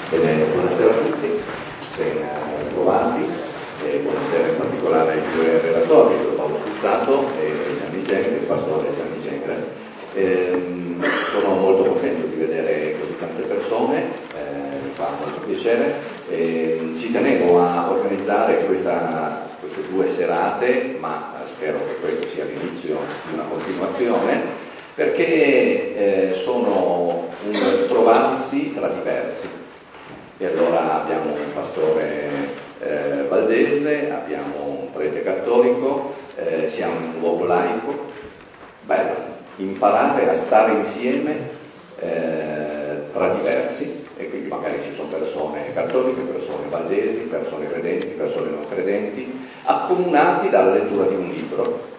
Buonasera a tutti, ben trovati, buonasera in particolare ai due relatori, Paolo Spizzato e Gianni Genere, il pastore Gianni Genere. Sono molto contento di vedere così tante persone, mi fa molto piacere. Ci tenevo a organizzare queste due serate, ma spero che questo sia l'inizio di una continuazione, perché sono un trovarsi tra diversi. E allora abbiamo un pastore valdese, abbiamo un prete cattolico, siamo in un luogo laico. Bello, imparare a stare insieme tra diversi, e quindi magari ci sono persone cattoliche, persone valdesi, persone credenti, persone non credenti, accomunati dalla lettura di un libro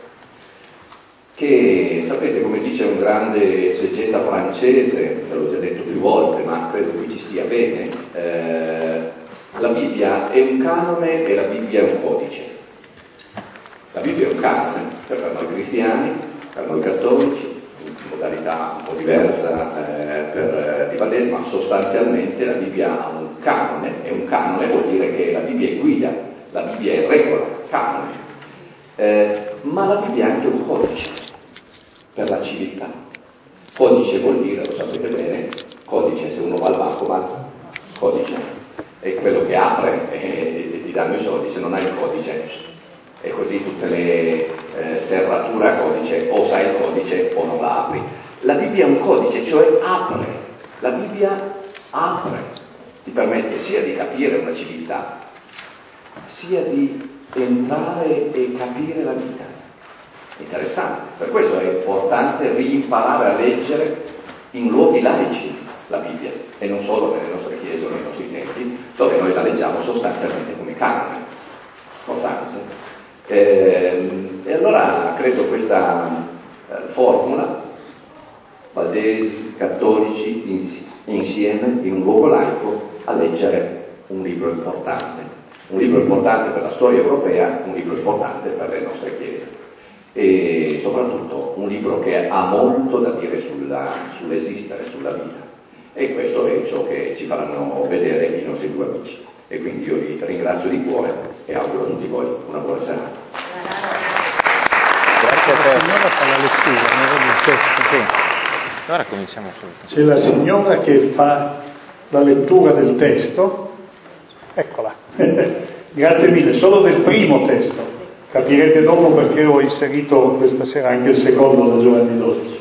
che, sapete, come dice un grande esegeta francese, ve l'ho già detto più volte, ma credo qui ci stia bene, la Bibbia è un canone e la Bibbia è un codice. La Bibbia è un canone per noi cristiani, per noi cattolici, in modalità un po' diversa per i valdesi, ma sostanzialmente la Bibbia ha un canone, e un canone vuol dire che la Bibbia è guida, la Bibbia è regola, canone. Ma la Bibbia è anche un codice per la civiltà. Codice vuol dire, lo sapete bene, codice, se uno va al bancomat, codice è quello che apre e ti danno i soldi. Se non hai il codice, e così tutte le serrature a codice, o sai il codice o non la apri. La Bibbia è un codice, cioè apre. La Bibbia apre, ti permette sia di capire una civiltà, sia di entrare e capire la vita. Interessante, per questo è importante rimparare a leggere in luoghi laici la Bibbia, e non solo nelle nostre chiese o nei nostri templi, dove noi la leggiamo sostanzialmente come canone. Importante. E allora credo questa formula, valdesi, cattolici, insieme in un luogo laico, a leggere un libro importante per la storia europea, un libro importante per le nostre chiese, e soprattutto un libro che ha molto da dire sull'esistere, sulla vita, e questo è ciò che ci faranno vedere i nostri due amici. E quindi io vi ringrazio di cuore e auguro a tutti voi una buona serata. Grazie a te. La signora fa la lettura, non vedo il testo. Sì. Ora cominciamo subito. C'è la signora che fa la lettura del testo. Eccola. Grazie mille, solo del primo testo. Capirete dopo perché ho inserito questa sera anche il secondo da Giovanni 12.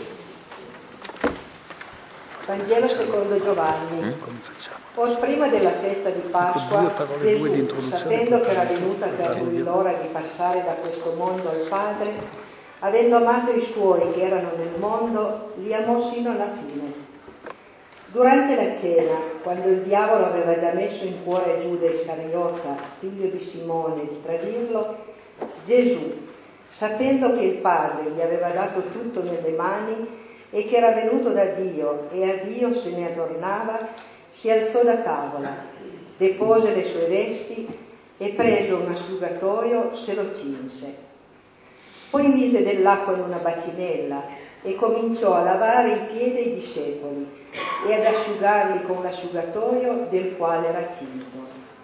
Vangelo secondo Giovanni. Or prima della festa di Pasqua, Gesù, sapendo che era venuta per lui l'ora di passare da questo mondo al Padre, avendo amato i suoi che erano nel mondo, li amò sino alla fine. Durante la cena, quando il diavolo aveva già messo in cuore a Giuda Iscariota, figlio di Simone, di tradirlo, Gesù, sapendo che il Padre gli aveva dato tutto nelle mani e che era venuto da Dio e a Dio se ne adornava, si alzò da tavola, depose le sue vesti e preso un asciugatoio se lo cinse. Poi mise dell'acqua in una bacinella e cominciò a lavare i piedi ai discepoli e ad asciugarli con l'asciugatoio del quale era cinto.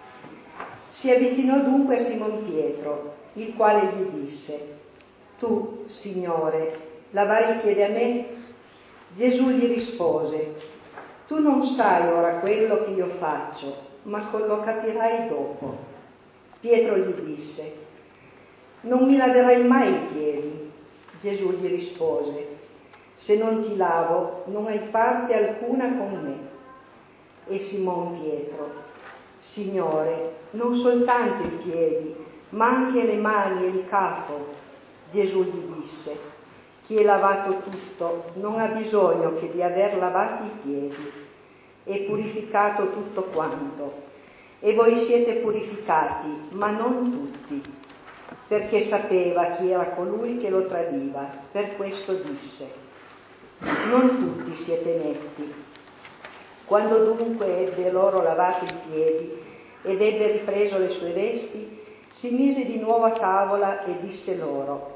Si avvicinò dunque a Simon Pietro, il quale gli disse: Tu, Signore, lavare i piedi a me? Gesù gli rispose: Tu non sai ora quello che io faccio, ma lo capirai dopo. Pietro gli disse: Non mi laverai mai i piedi? Gesù gli rispose: Se non ti lavo, non hai parte alcuna con me. E Simon Pietro: Signore, non soltanto i piedi, ma anche le mani e il capo. Gesù gli disse: Chi è lavato tutto non ha bisogno che di aver lavati i piedi, è purificato tutto quanto. E voi siete purificati, ma non tutti, perché sapeva chi era colui che lo tradiva. Per questo disse: Non tutti siete netti. Quando dunque ebbe loro lavato i piedi ed ebbe ripreso le sue vesti, si mise di nuovo a tavola e disse loro: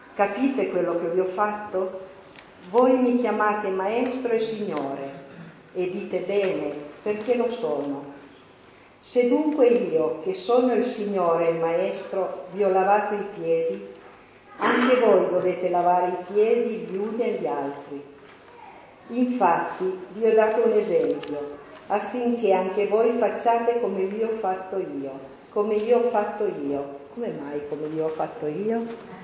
Capite quello che vi ho fatto? Voi mi chiamate maestro e signore, e dite bene, perché lo sono. Se dunque io, che sono il Signore e il Maestro, vi ho lavato i piedi, anche voi dovete lavare i piedi gli uni agli altri. Infatti vi ho dato un esempio, affinché anche voi facciate come vi ho fatto io. Come io ho fatto io. Come mai come io ho fatto io?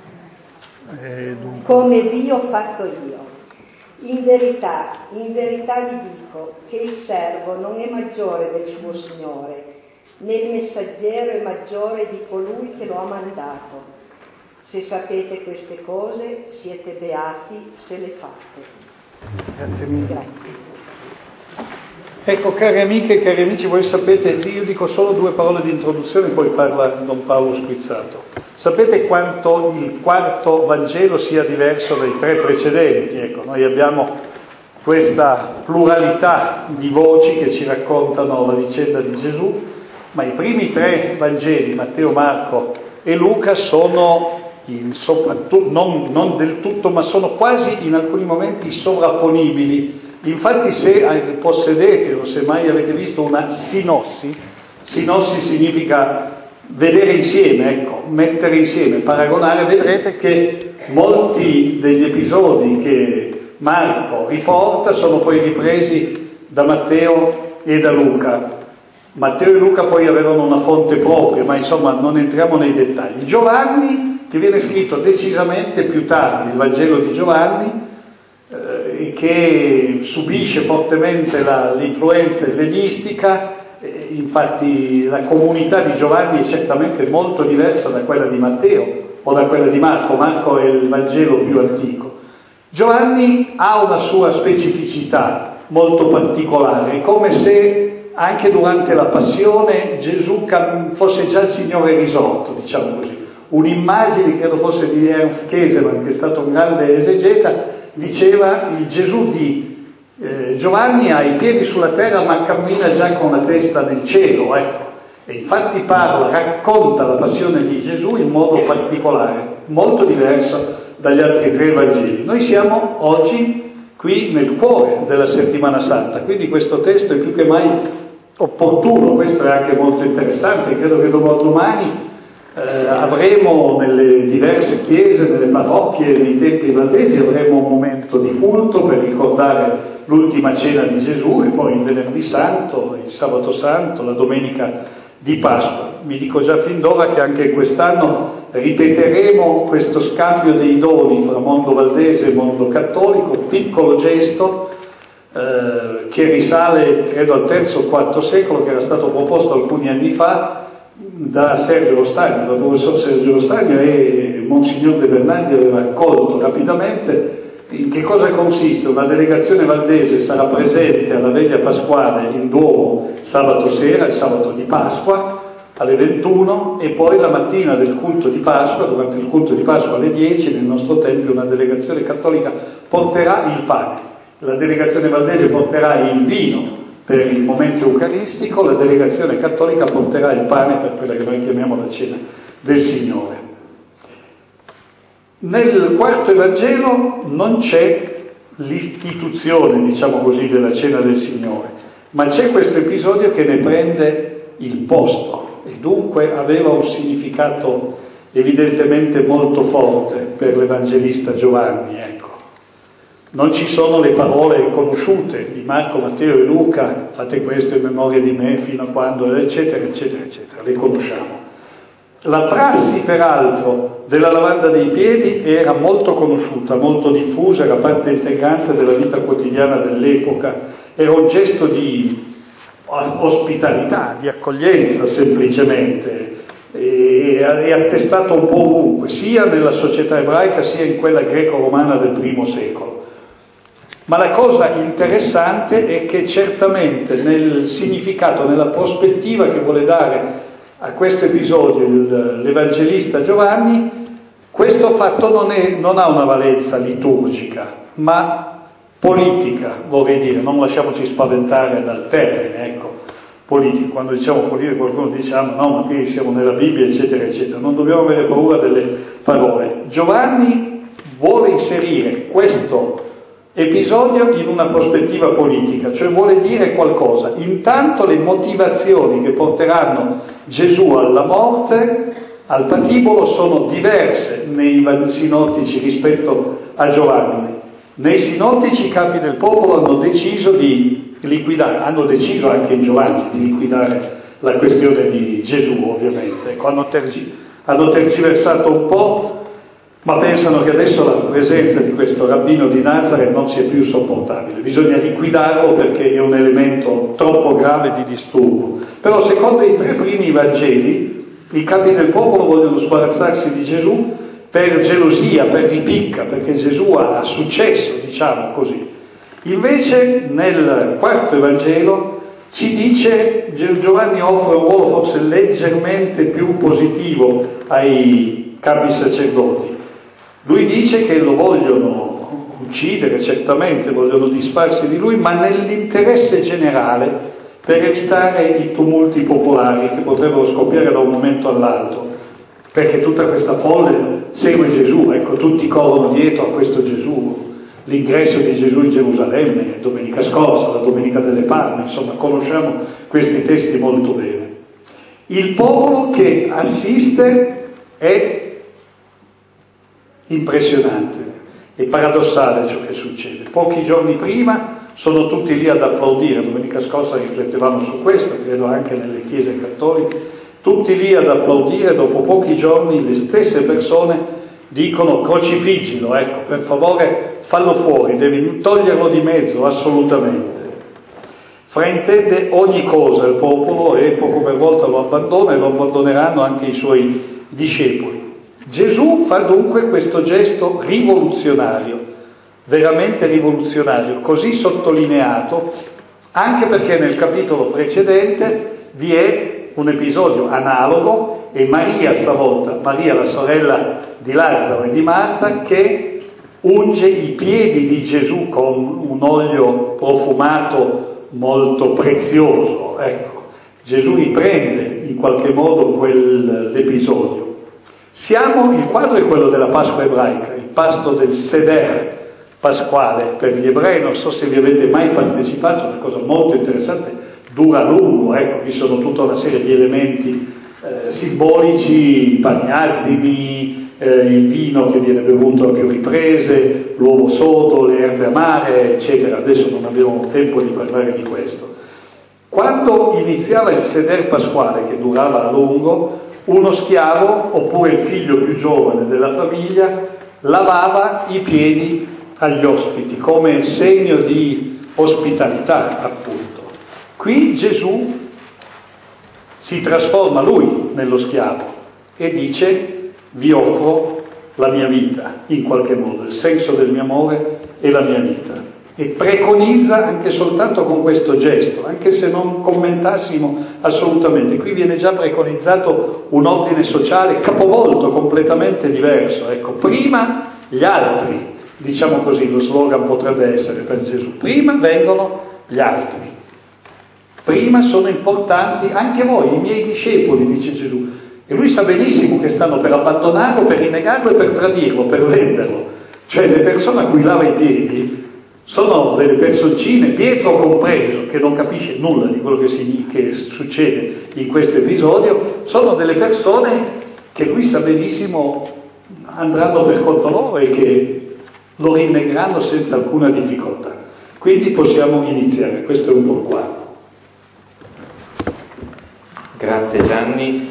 Come vi ho fatto io. In verità vi dico che il servo non è maggiore del suo Signore, né il messaggero è maggiore di colui che lo ha mandato. Se sapete queste cose, siete beati se le fate. Grazie mille. Grazie. Ecco, cari amiche e cari amici, voi sapete, io dico solo 2 parole di introduzione, poi parla Don Paolo Squizzato. Sapete quanto il quarto Vangelo sia diverso dai 3 precedenti? Ecco, noi abbiamo questa pluralità di voci che ci raccontano la vicenda di Gesù, ma i primi 3 Vangeli, Matteo, Marco e Luca, sono non del tutto, ma sono quasi in alcuni momenti sovrapponibili. Infatti, se possedete o se mai avete visto una sinossi significa vedere insieme, ecco, mettere insieme, paragonare, vedrete che molti degli episodi che Marco riporta sono poi ripresi da Matteo e da Luca. Matteo e Luca poi avevano una fonte propria, ma insomma non entriamo nei dettagli. Giovanni, che viene scritto decisamente più tardi, il Vangelo di Giovanni, che subisce fortemente l'influenza ellenistica, infatti la comunità di Giovanni è certamente molto diversa da quella di Matteo o da quella di Marco. Marco è il Vangelo più antico. Giovanni ha una sua specificità molto particolare, come se anche durante la passione Gesù fosse già il Signore risorto, diciamo così. Un'immagine, credo fosse di Ernst Käsemann, che è stato un grande esegeta, diceva: il Gesù di Giovanni ha i piedi sulla terra ma cammina già con la testa nel cielo, ecco. E infatti racconta la passione di Gesù in modo particolare, molto diverso dagli altri 3 Vangeli. Noi siamo oggi qui nel cuore della Settimana Santa, quindi questo testo è più che mai opportuno. Questo è anche molto interessante. Credo che domani avremo nelle diverse chiese, nelle parrocchie, nei templi valdesi, avremo un momento di culto per ricordare l'ultima cena di Gesù, e poi il Venerdì Santo, il Sabato Santo, la Domenica di Pasqua. Vi dico già fin d'ora che anche quest'anno ripeteremo questo scambio dei doni fra mondo valdese e mondo cattolico, piccolo gesto che risale credo al III o IV secolo, che era stato proposto alcuni anni fa da Sergio Lo Stagno, dal professor Sergio Lo Stagno, e Monsignor De Bernardi aveva accolto rapidamente. In che cosa consiste? Una delegazione valdese sarà presente alla veglia pasquale in Duomo sabato sera, il sabato di Pasqua, alle 21, e poi la mattina del culto di Pasqua, durante il culto di Pasqua alle 10, nel nostro tempio una delegazione cattolica porterà il pane. La delegazione valdese porterà il vino per il momento eucaristico, la delegazione cattolica porterà il pane per quella che noi chiamiamo la cena del Signore. Nel quarto Evangelo non c'è l'istituzione, diciamo così, della cena del Signore, ma c'è questo episodio che ne prende il posto, e dunque aveva un significato evidentemente molto forte per l'Evangelista Giovanni, ecco. Non ci sono le parole conosciute di Marco, Matteo e Luca: fate questo in memoria di me fino a quando, eccetera, eccetera, eccetera, le conosciamo. La prassi, peraltro, della lavanda dei piedi era molto conosciuta, molto diffusa, era parte integrante della vita quotidiana dell'epoca, era un gesto di ospitalità, di accoglienza semplicemente, e attestato un po' ovunque, sia nella società ebraica sia in quella greco-romana del I secolo. Ma la cosa interessante è che certamente nel significato, nella prospettiva che vuole dare a questo episodio l'Evangelista Giovanni, questo fatto non ha una valenza liturgica, ma politica, vorrei dire. Non lasciamoci spaventare dal termine, ecco, politico. Quando diciamo politico qualcuno dice: ah, no, ma qui siamo nella Bibbia, eccetera, eccetera. Non dobbiamo avere paura delle parole. Giovanni vuole inserire questo episodio in una prospettiva politica, cioè vuole dire qualcosa. Intanto le motivazioni che porteranno Gesù alla morte, al patibolo, sono diverse nei sinottici rispetto a Giovanni. Nei sinottici i capi del popolo hanno deciso di liquidare, hanno deciso anche in Giovanni di liquidare la questione di Gesù, ovviamente. Ecco, hanno tergiversato un po', ma pensano che adesso la presenza di questo rabbino di Nazareth non sia più sopportabile, bisogna liquidarlo perché è un elemento troppo grave di disturbo. Però secondo i 3 primi Vangeli, i capi del popolo vogliono sbarazzarsi di Gesù per gelosia, per ripicca, perché Gesù ha successo, diciamo così. Invece nel 4° Vangelo ci dice, Giovanni offre un ruolo forse leggermente più positivo ai capi sacerdoti. Lui dice che lo vogliono uccidere, certamente vogliono disfarsi di lui, ma nell'interesse generale, per evitare i tumulti popolari che potrebbero scoppiare da un momento all'altro, perché tutta questa folle segue Gesù, ecco, tutti corrono dietro a questo Gesù. L'ingresso di Gesù in Gerusalemme, domenica scorsa, la Domenica delle Palme, insomma, conosciamo questi testi molto bene. Il popolo che assiste è impressionante, è paradossale ciò che succede. Pochi giorni prima sono tutti lì ad applaudire, domenica scorsa riflettevamo su questo, credo anche nelle chiese cattoliche, tutti lì ad applaudire, dopo pochi giorni le stesse persone dicono crocifiggilo, ecco, per favore fallo fuori, devi toglierlo di mezzo, assolutamente. Fraintende ogni cosa il popolo e poco per volta lo abbandona e lo abbandoneranno anche i suoi discepoli. Gesù fa dunque questo gesto rivoluzionario, veramente rivoluzionario, così sottolineato, anche perché nel capitolo precedente vi è un episodio analogo e Maria stavolta, Maria la sorella di Lazzaro e di Marta, che unge i piedi di Gesù con un olio profumato molto prezioso. Ecco, Gesù riprende in qualche modo quell'episodio. Il quadro è quello della Pasqua ebraica, il pasto del Seder pasquale per gli ebrei. Non so se vi avete mai partecipato, è una cosa molto interessante, dura a lungo, ecco, vi sono tutta una serie di elementi simbolici, i pani azimi, il vino che viene bevuto a più riprese, l'uovo sodo, le erbe amare, eccetera. Adesso non abbiamo tempo di parlare di questo. Quando iniziava il Seder pasquale, che durava a lungo, uno schiavo, oppure il figlio più giovane della famiglia, lavava i piedi agli ospiti, come segno di ospitalità, appunto. Qui Gesù si trasforma lui nello schiavo e dice: vi offro la mia vita, in qualche modo, il senso del mio amore e la mia vita. E preconizza anche soltanto con questo gesto, anche se non commentassimo assolutamente. Qui viene già preconizzato un ordine sociale capovolto, completamente diverso. Ecco, prima gli altri, diciamo così, lo slogan potrebbe essere per Gesù. Prima vengono gli altri. Prima sono importanti anche voi, i miei discepoli, dice Gesù. E lui sa benissimo che stanno per abbandonarlo, per rinnegarlo e per tradirlo, per venderlo. Cioè le persone a cui lava i piedi sono delle personcine, Pietro compreso, che non capisce nulla di quello che succede in questo episodio, sono delle persone che lui sa benissimo andranno per conto loro e che lo rinnegheranno senza alcuna difficoltà. Quindi possiamo iniziare, questo è un po' il quadro. Grazie Gianni.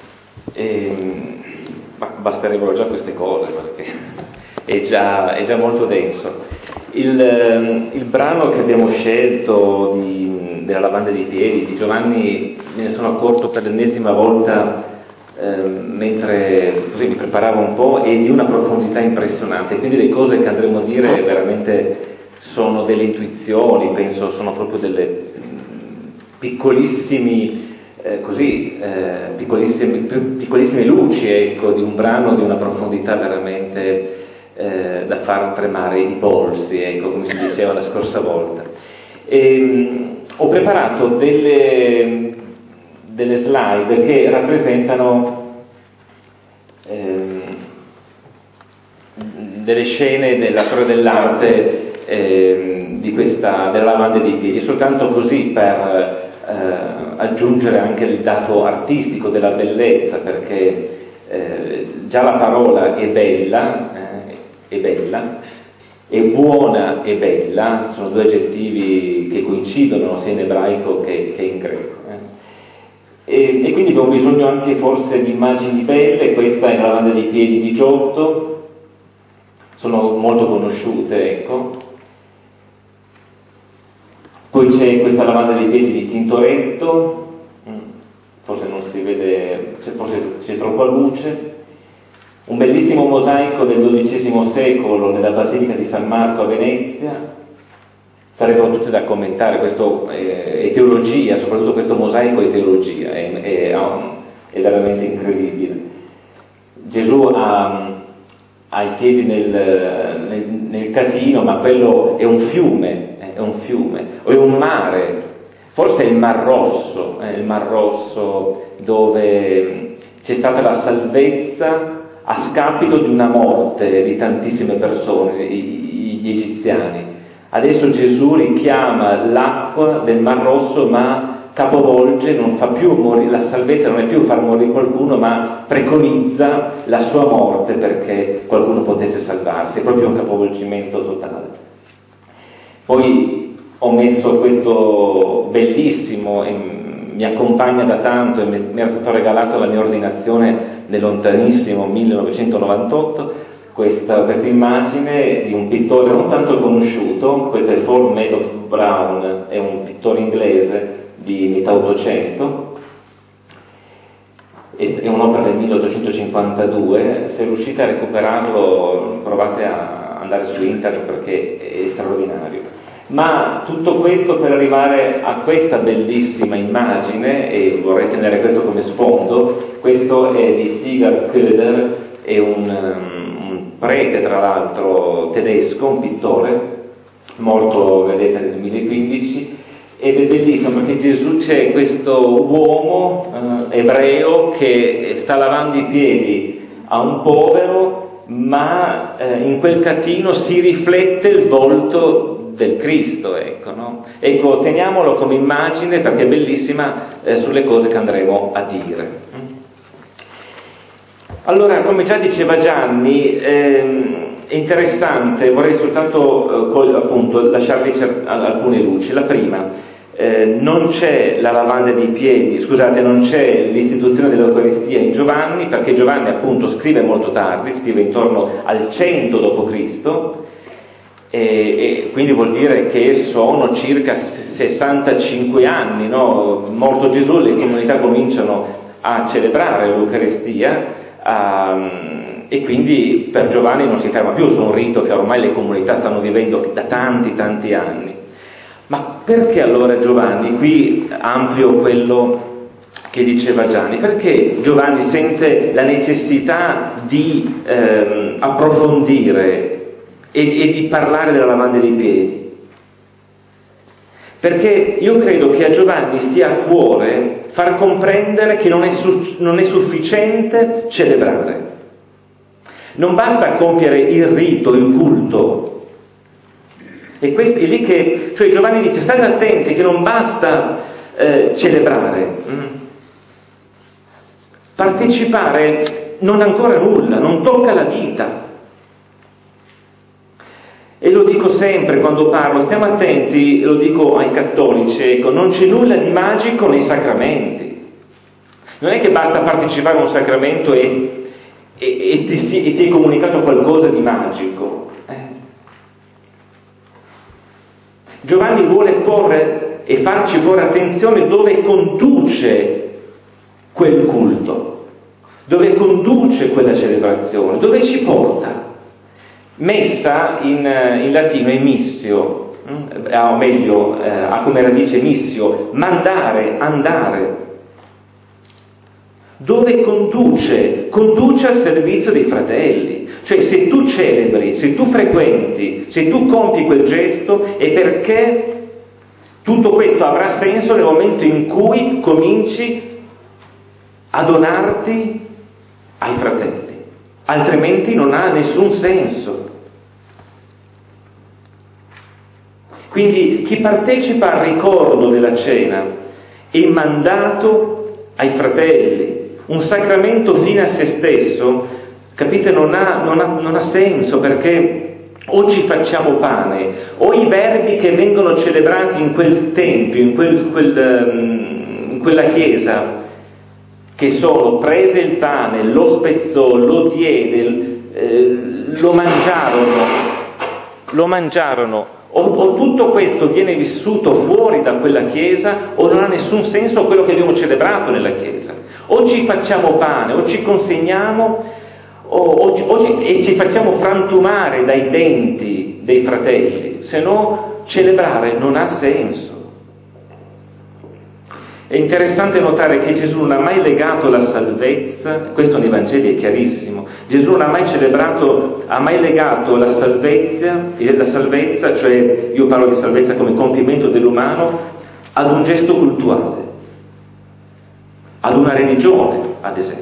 Basterebbero già queste cose perché è già molto denso. Il brano che abbiamo scelto della lavanda dei piedi di Giovanni, me ne sono accorto per l'ennesima volta mentre così mi preparavo un po', è di una profondità impressionante, quindi le cose che andremo a dire veramente sono delle intuizioni, penso sono proprio delle piccolissime luci, ecco, di un brano di una profondità veramente da far tremare i polsi, ecco, come si diceva la scorsa volta. Ho preparato delle slide che rappresentano delle scene della storia dell'arte della lavanda dei piedi, soltanto così per aggiungere anche il dato artistico della bellezza, perché già la parola è bella, è buona e bella, sono due aggettivi che coincidono sia in ebraico che in greco. E quindi abbiamo bisogno anche forse di immagini belle. Questa è la lavanda dei piedi di Giotto, sono molto conosciute, ecco. Poi c'è questa lavanda dei piedi di Tintoretto, forse non si vede, forse c'è troppa luce. Un bellissimo mosaico del XII secolo nella Basilica di San Marco a Venezia. Sarebbero tutte da commentare, questo è teologia, soprattutto questo mosaico è teologia, è veramente incredibile. Gesù ha i piedi nel catino, ma quello è un fiume, o è un mare, forse è il Mar Rosso dove c'è stata la salvezza a scapito di una morte di tantissime persone, gli egiziani. Adesso Gesù richiama l'acqua del Mar Rosso, ma capovolge, non fa più morire, la salvezza non è più far morire qualcuno, ma preconizza la sua morte perché qualcuno potesse salvarsi, è proprio un capovolgimento totale. Poi ho messo questo bellissimo, mi accompagna da tanto e mi era stato regalato alla mia ordinazione nel lontanissimo 1998, questa immagine di un pittore non tanto conosciuto. Questo è Paul Madox Brown, è un pittore inglese di metà Ottocento, è un'opera del 1852, se riuscite a recuperarlo provate a andare su internet perché è straordinario. Ma tutto questo per arrivare a questa bellissima immagine, e vorrei tenere questo come sfondo. Questo è di Sigurd Köhler, è un prete tra l'altro tedesco, un pittore morto, vedete, nel 2015, ed è bellissimo perché Gesù, c'è questo uomo ebreo che sta lavando i piedi a un povero, ma in quel catino si riflette il volto del Cristo, ecco, no? Ecco, teniamolo come immagine perché è bellissima sulle cose che andremo a dire. Allora, come già diceva Gianni, è interessante, vorrei soltanto appunto lasciarvi alcune luci. La prima, non c'è la lavanda dei piedi, scusate, non c'è l'istituzione dell'Eucaristia in Giovanni, perché Giovanni appunto scrive molto tardi, scrive intorno al 100 d.C., e quindi vuol dire che sono circa 65 anni, no? Morto Gesù, le comunità cominciano a celebrare l'Eucaristia, e quindi per Giovanni non si ferma più su un rito che ormai le comunità stanno vivendo da tanti anni. Ma perché allora Giovanni? Qui amplio quello che diceva Gianni. Perché Giovanni sente la necessità di approfondire e di parlare della lavanda dei piedi? Perché io credo che a Giovanni stia a cuore far comprendere che non è sufficiente celebrare. Non basta compiere il rito, il culto. E questo è lì che, cioè Giovanni dice, state attenti che non basta celebrare. Partecipare non ancora nulla, non tocca la vita. E lo dico sempre quando parlo, stiamo attenti, lo dico ai cattolici, ecco, non c'è nulla di magico nei sacramenti. Non è che basta partecipare a un sacramento e ti è comunicato qualcosa di magico. Giovanni vuole porre e farci porre attenzione dove conduce quel culto, dove conduce quella celebrazione, dove ci porta. Messa in latino è missio, o meglio, ha come radice missio, mandare, andare. Dove conduce al servizio dei fratelli. Cioè se tu celebri, se tu frequenti, se tu compi quel gesto è perché tutto questo avrà senso nel momento in cui cominci a donarti ai fratelli, altrimenti non ha nessun senso. Quindi chi partecipa al ricordo della cena è mandato ai fratelli. Un sacramento fine a se stesso, capite, non ha senso, perché o ci facciamo pane, o i verbi che vengono celebrati in quel tempio, in quella chiesa, che sono: prese il pane, lo spezzò, lo diede, lo mangiarono, o tutto questo viene vissuto fuori da quella chiesa, o non ha nessun senso quello che abbiamo celebrato nella chiesa. O ci facciamo pane, o ci consegniamo, e ci facciamo frantumare dai denti dei fratelli, se no celebrare non ha senso. È interessante notare che Gesù non ha mai legato la salvezza, questo nei Vangeli è chiarissimo, Gesù non ha mai legato la salvezza, cioè io parlo di salvezza come compimento dell'umano, ad un gesto cultuale, ad una religione, ad esempio.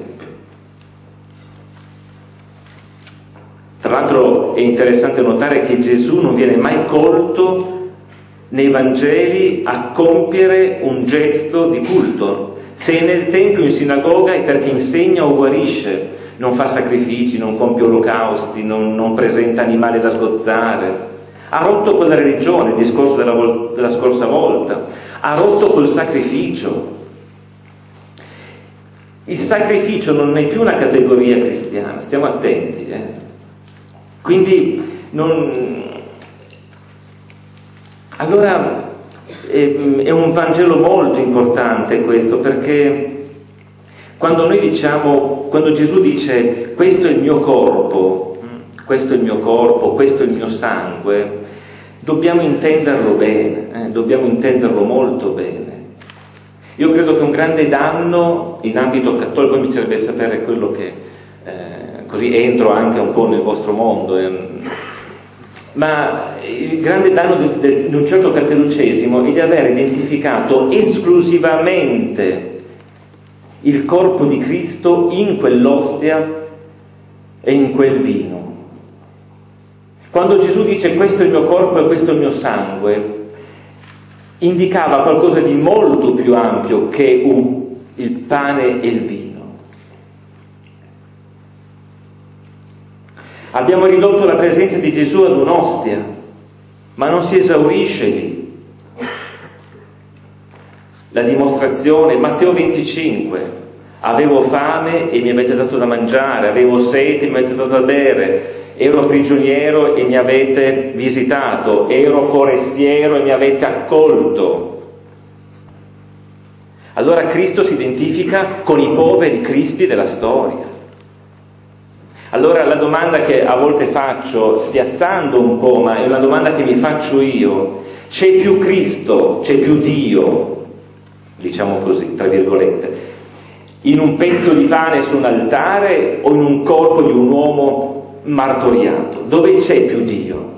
Tra l'altro è interessante notare che Gesù non viene mai colto nei Vangeli a compiere un gesto di culto. Se è nel Tempio, in sinagoga, è perché insegna o guarisce, non fa sacrifici, non compie olocausti, non presenta animali da sgozzare. Ha rotto quella religione, il discorso della scorsa volta, ha rotto quel sacrificio. Il sacrificio non è più una categoria cristiana, stiamo attenti. Quindi allora è un Vangelo molto importante questo, perché quando Gesù dice questo è il mio corpo, questo è il mio sangue, dobbiamo intenderlo bene, dobbiamo intenderlo molto bene. Io credo che un grande danno in ambito cattolico, poi mi piacerebbe sapere quello che così entro anche un po' nel vostro mondo, ma il grande danno di un certo catteducesimo è di aver identificato esclusivamente il corpo di Cristo in quell'ostia e in quel vino. Quando Gesù dice questo è il mio corpo e questo è il mio sangue, indicava qualcosa di molto più ampio che il pane e il vino. Abbiamo ridotto la presenza di Gesù ad un'ostia, ma non si esaurisce lì. La dimostrazione, Matteo 25, avevo fame e mi avete dato da mangiare, avevo sete e mi avete dato da bere, ero prigioniero e mi avete visitato, ero forestiero e mi avete accolto. Allora Cristo si identifica con i poveri cristi della storia. Allora la domanda che a volte faccio, spiazzando un po', ma è una domanda che mi faccio io: c'è più Cristo, c'è più Dio, diciamo così, tra virgolette, in un pezzo di pane su un altare o in un corpo di un uomo martoriato? Dove c'è più Dio?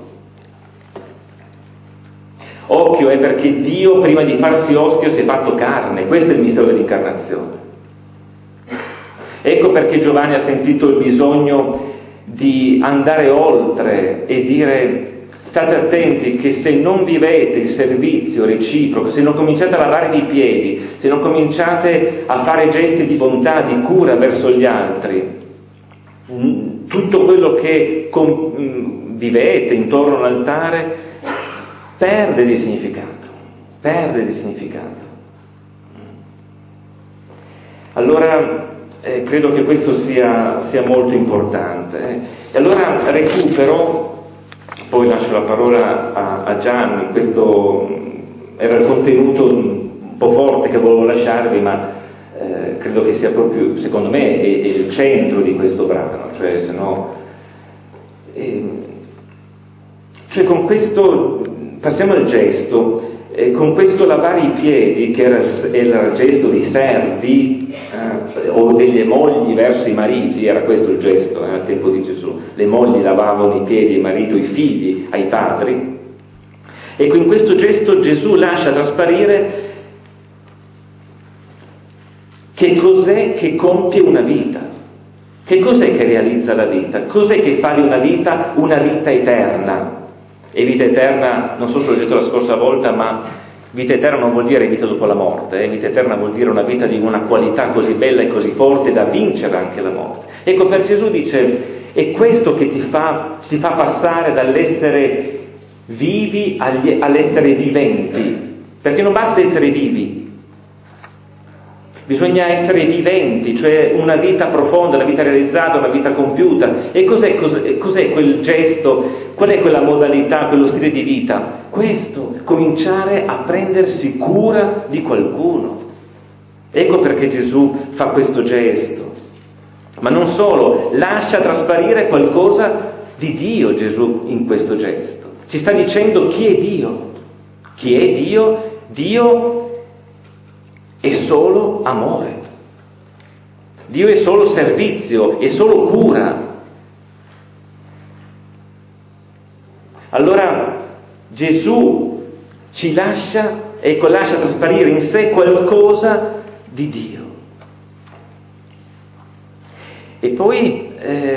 Occhio, perché Dio prima di farsi ostia si è fatto carne, questo è il mistero dell'incarnazione. Ecco perché Giovanni ha sentito il bisogno di andare oltre e dire: state attenti che se non vivete il servizio reciproco, se non cominciate a lavarvi i piedi, se non cominciate a fare gesti di bontà, di cura verso gli altri, tutto quello che vivete intorno all'altare perde di significato. Allora credo che questo sia molto importante. E allora recupero, poi lascio la parola a Gianni. Questo era il contenuto un po' forte che volevo lasciarvi, ma credo che sia proprio, secondo me, è il centro di questo brano, cioè se no cioè con questo passiamo al gesto. Con questo lavare i piedi, che era il gesto dei servi o delle mogli verso i mariti, era questo il gesto al tempo di Gesù. Le mogli lavavano i piedi ai mariti, i figli ai padri. Ecco, in questo gesto Gesù lascia trasparire che cos'è che compie una vita, che cos'è che realizza la vita, cos'è che fa di una vita eterna. E vita eterna, non so se l'ho detto la scorsa volta, ma vita eterna non vuol dire vita dopo la morte, vita eterna vuol dire una vita di una qualità così bella e così forte da vincere anche la morte. Ecco, per Gesù dice, è questo che ti fa passare dall'essere vivi all'essere viventi, perché non basta essere vivi, bisogna essere viventi, cioè una vita profonda, una vita realizzata, una vita compiuta. E cos'è quel gesto, qual è quella modalità, quello stile di vita? Questo, cominciare a prendersi cura di qualcuno. Ecco perché Gesù fa questo gesto. Ma non solo, lascia trasparire qualcosa di Dio Gesù in questo gesto. Ci sta dicendo chi è Dio. Chi è Dio? Dio è solo amore. Dio è solo servizio, è solo cura. Allora Gesù ci lascia trasparire in sé qualcosa di Dio. E poi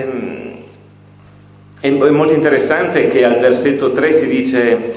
è molto interessante che al versetto 3 si dice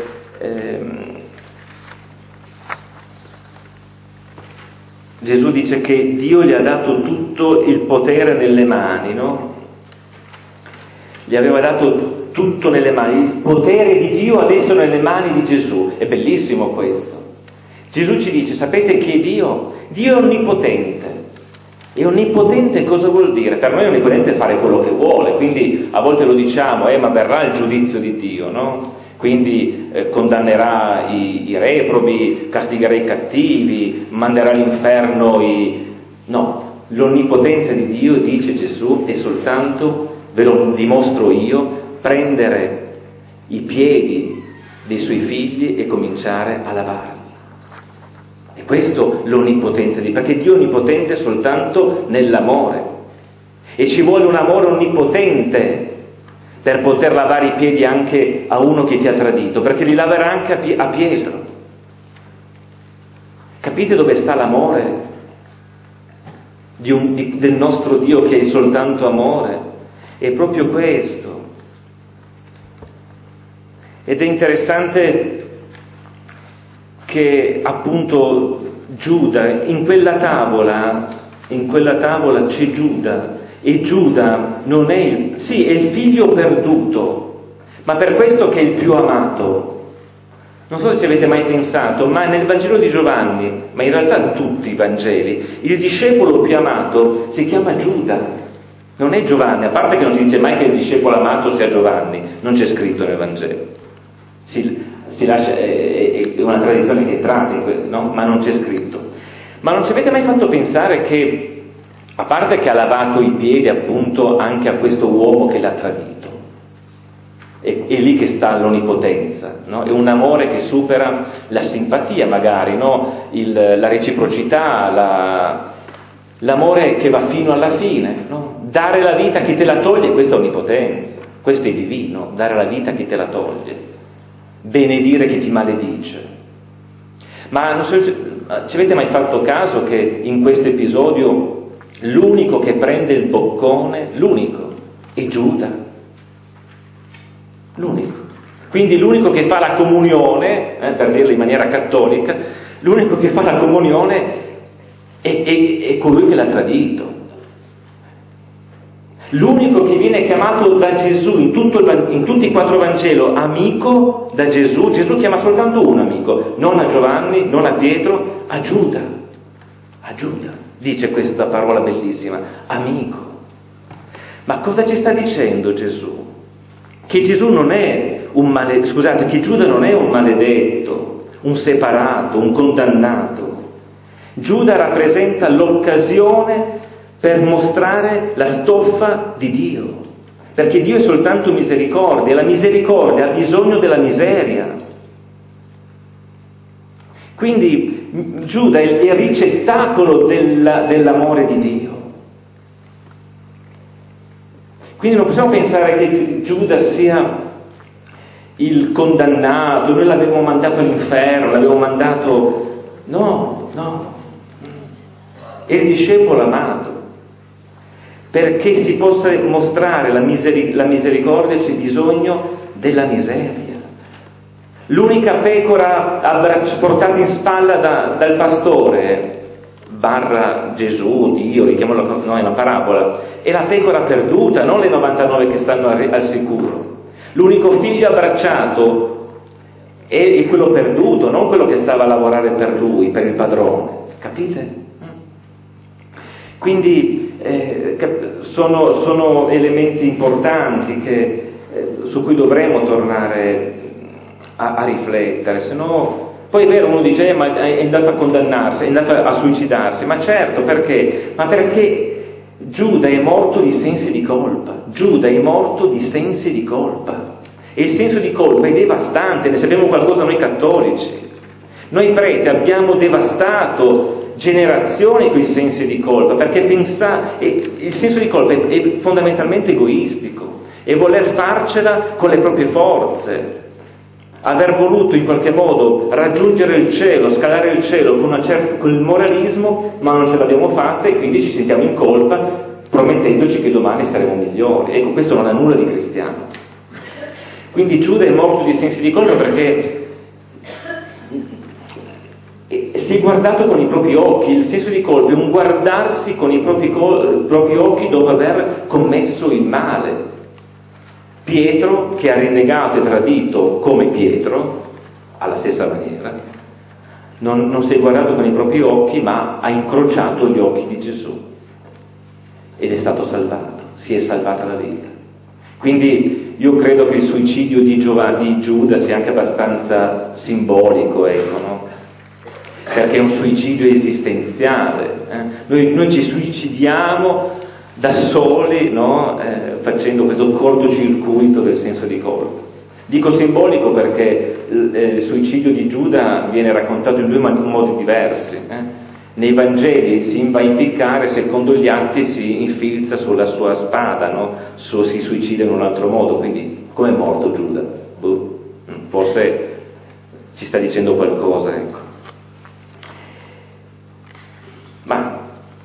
Gesù dice che Dio gli ha dato tutto il potere nelle mani, no? Gli aveva dato tutto nelle mani, il potere di Dio adesso nelle mani di Gesù. È bellissimo questo. Gesù ci dice, sapete chi è Dio? Dio è onnipotente. E onnipotente cosa vuol dire? Per noi è onnipotente fare quello che vuole, quindi a volte lo diciamo, ma verrà il giudizio di Dio, no? Quindi condannerà i reprobi, castigherà i cattivi, manderà all'inferno No, l'onnipotenza di Dio, dice Gesù, è soltanto, ve lo dimostro io, prendere i piedi dei suoi figli e cominciare a lavarli. E questo l'onnipotenza di Dio, perché Dio è onnipotente soltanto nell'amore. E ci vuole un amore onnipotente per poter lavare i piedi anche a uno che ti ha tradito, perché li laverà anche a Pietro. Capite dove sta l'amore del nostro Dio che è soltanto amore? È proprio questo. Ed è interessante che appunto Giuda, in quella tavola c'è Giuda, e Giuda non è è il figlio perduto, ma per questo che è il più amato. Non so se ci avete mai pensato, ma nel Vangelo di Giovanni, ma in realtà in tutti i Vangeli, il discepolo più amato si chiama Giuda, non è Giovanni, a parte che non si dice mai che il discepolo amato sia Giovanni, non c'è scritto nel Vangelo. Si lascia, è una tradizione che tratta, no? Ma non c'è scritto. Ma non ci avete mai fatto pensare che, a parte che ha lavato i piedi appunto anche a questo uomo che l'ha tradito, è lì che sta l'onnipotenza, no? È un amore che supera la simpatia magari, no? La reciprocità, l'amore che va fino alla fine, no? Dare la vita a chi te la toglie, questa è onnipotenza, questo è divino, dare la vita a chi te la toglie, benedire chi ti maledice. Ma non so, ci avete mai fatto caso che in questo episodio l'unico che prende il boccone, l'unico, è Giuda? L'unico. Quindi l'unico che fa la comunione, per dirlo in maniera cattolica, l'unico che fa la comunione è colui che l'ha tradito. L'unico che viene chiamato da Gesù in tutti i 4 Vangeli amico da Gesù chiama soltanto un amico, non a Giovanni, non a Pietro, a Giuda. A Giuda dice questa parola bellissima, amico. Ma cosa ci sta dicendo Gesù? Che Gesù non è che Giuda non è un maledetto, un separato, un condannato. Giuda rappresenta l'occasione per mostrare la stoffa di Dio, perché Dio è soltanto misericordia, e la misericordia ha bisogno della miseria. Quindi Giuda è il ricettacolo dell'amore di Dio. Quindi non possiamo pensare che Giuda sia il condannato, noi l'abbiamo mandato all'inferno, l'abbiamo mandato... No, è il discepolo amato. Perché si possa mostrare la misericordia c'è bisogno della miseria. l'unica pecora portata in spalla dal pastore, barra Gesù, Dio, richiamalo noi, è una parabola, è la pecora perduta, non le 99 che stanno al sicuro. L'unico figlio abbracciato è quello perduto, non quello che stava a lavorare per lui, per il padrone. Capite? Quindi sono elementi importanti su cui dovremo tornare a riflettere, se no poi è vero, uno dice ma è andato a condannarsi, è andato a suicidarsi, ma certo, perché? Ma perché Giuda è morto di sensi di colpa, Giuda è morto di sensi di colpa, e il senso di colpa è devastante, ne sappiamo qualcosa noi cattolici, noi preti abbiamo devastato generazioni con i sensi di colpa, perché il senso di colpa è fondamentalmente egoistico, è voler farcela con le proprie forze, aver voluto in qualche modo raggiungere il cielo, scalare il cielo con il moralismo, ma non ce l'abbiamo fatta e quindi ci sentiamo in colpa promettendoci che domani saremo migliori. Ecco, questo non ha nulla di cristiano. Quindi Giuda è morto di sensi di colpa perché si è guardato con i propri occhi. Il senso di colpa è un guardarsi con i propri occhi dopo aver commesso il male. Pietro, che ha rinnegato e tradito come Pietro, alla stessa maniera, non si è guardato con i propri occhi, ma ha incrociato gli occhi di Gesù ed è stato salvato, si è salvata la vita. Quindi io credo che il suicidio di Giuda sia anche abbastanza simbolico, ecco, no? Perché è un suicidio esistenziale. Noi ci suicidiamo da soli, no? Facendo questo cortocircuito del senso di colpa. Dico simbolico perché il suicidio di Giuda viene raccontato in due modi diversi. Nei Vangeli si va a impiccare, secondo gli atti si infilza sulla sua spada, no? Si suicida in un altro modo, quindi come è morto Giuda? Forse ci sta dicendo qualcosa, ecco. Ma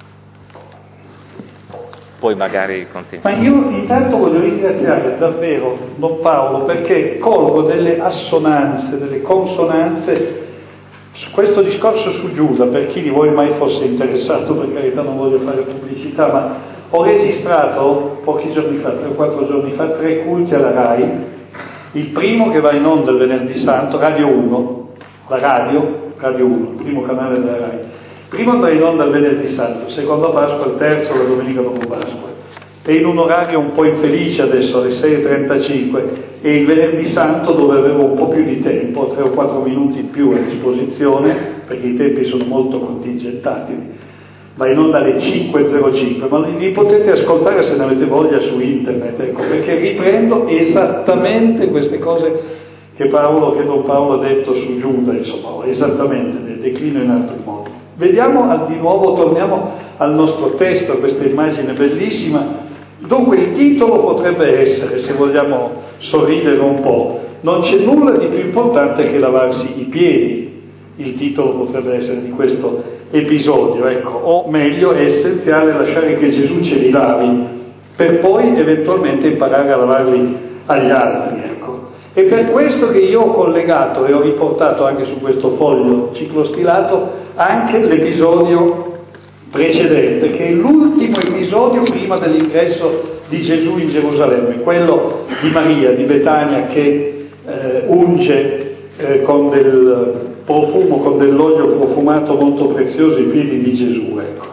poi magari continua. Ma io intanto voglio ringraziare davvero Don Paolo perché colgo delle assonanze, delle consonanze su questo discorso su Giuda, per chi di voi mai fosse interessato, per carità non voglio fare pubblicità, ma ho registrato pochi giorni fa, 3 o 4 giorni fa, 3 culti alla RAI, il primo che va in onda il venerdì santo, Radio 1, la Radio 1, il primo canale della RAI. Primo andrà in onda il venerdì santo, il secondo Pasqua, il terzo la domenica dopo Pasqua. E in un orario un po' infelice adesso, alle 6:35, e il venerdì santo dove avevo un po' più di tempo, 3 o 4 minuti in più a disposizione, perché i tempi sono molto contingentati, va in onda alle 5:05, ma li potete ascoltare se ne avete voglia su internet, ecco, perché riprendo esattamente queste cose che Don Paolo ha detto su Giuda, insomma, esattamente, le declino in altri modi. Vediamo di nuovo, torniamo al nostro testo, a questa immagine bellissima. Dunque il titolo potrebbe essere, se vogliamo sorridere un po', non c'è nulla di più importante che lavarsi i piedi. Il titolo potrebbe essere di questo episodio, ecco, o meglio è essenziale lasciare che Gesù ce li lavi per poi eventualmente imparare a lavarli agli altri, ecco. E per questo che io ho collegato e ho riportato anche su questo foglio ciclostilato anche l'episodio precedente, che è l'ultimo episodio prima dell'ingresso di Gesù in Gerusalemme, quello di Maria di Betania che unge con del profumo, con dell'olio profumato molto prezioso i piedi di Gesù, ecco.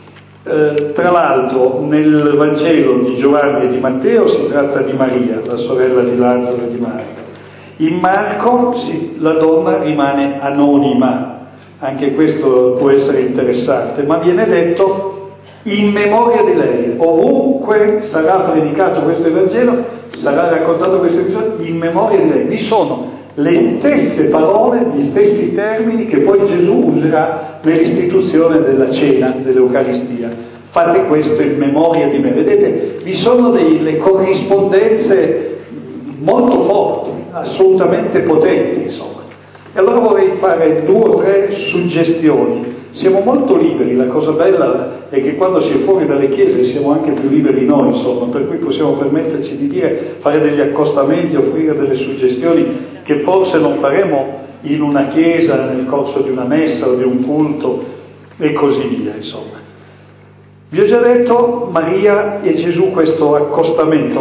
Tra l'altro nel Vangelo di Giovanni e di Matteo si tratta di Maria, la sorella di Lazzaro e di Marta. In Marco la donna rimane anonima, anche questo può essere interessante, ma viene detto in memoria di lei. Ovunque sarà predicato questo Vangelo, sarà raccontato questo episodio in memoria di lei. Vi sono le stesse parole, gli stessi termini che poi Gesù userà nell'istituzione della cena, dell'Eucaristia. Fate questo in memoria di me. Vedete, vi sono delle corrispondenze molto forti, assolutamente potenti, insomma. E allora vorrei fare 2 o 3 suggestioni. siamo molto liberi, la cosa bella è che quando si è fuori dalle chiese siamo anche più liberi noi, insomma, per cui possiamo permetterci di dire, fare degli accostamenti, offrire delle suggestioni che forse non faremo in una chiesa, nel corso di una messa o di un culto e così via, insomma. Vi ho già detto Maria e Gesù, questo accostamento,